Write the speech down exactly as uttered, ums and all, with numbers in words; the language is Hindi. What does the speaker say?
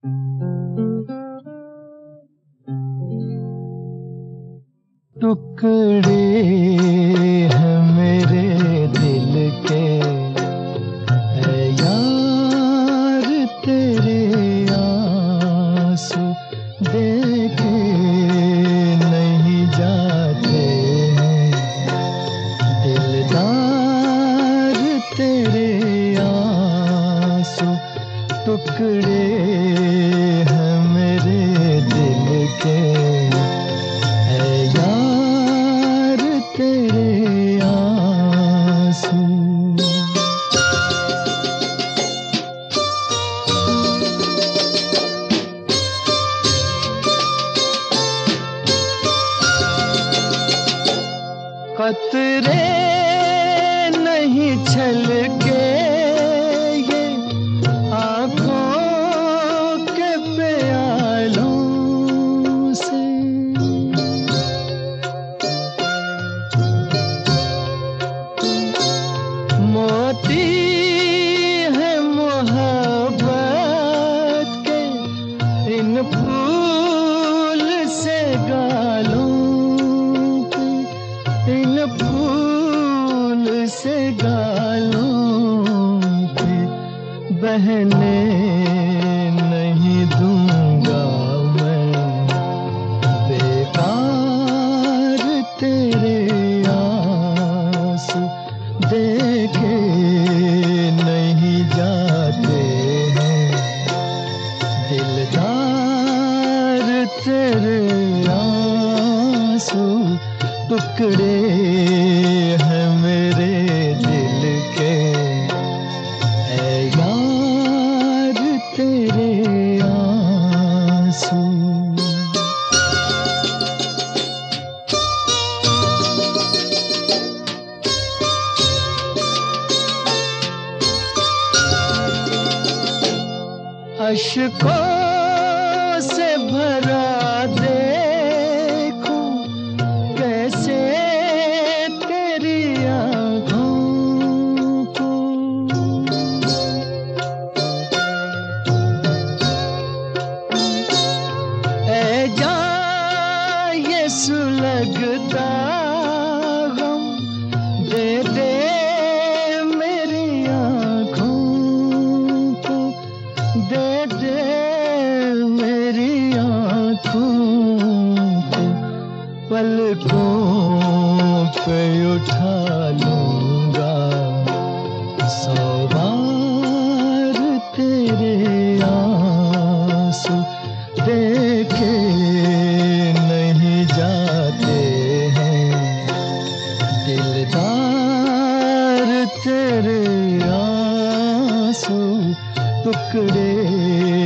टुकड़े हैं मेरे दिल के, है यार तेरे आंसू देखे नहीं जाते हैं। दिलदार तेरे आंसू टुकड़े हैं मेरे दिल के, है यार तेरे आंसू। कतरे नहीं छलके ये आँखों के प्यालों से, मोती है मोहब्बत के इन फूल से गालों के, इन फूल से गालों पे बहने नहीं दूंगा मैं। बेकार तेरे आंसू देखे नहीं जाते हैं। दिलदार तेरे आंसू टुकड़े हैं मेरे दिल के, है यार तेरे आंसू। अश्कों से भरा देखूं कैसे तेरी आँखों को, ऐ जान ये सुलगता गम दे दे मेरी आँखों को, दे दे मेरी आँखों को। पलकों पे उठा लूंगा सौ बार तेरे आंसू देखे नहीं जाते हैं। दिलदार तेरे आंसू टुकड़े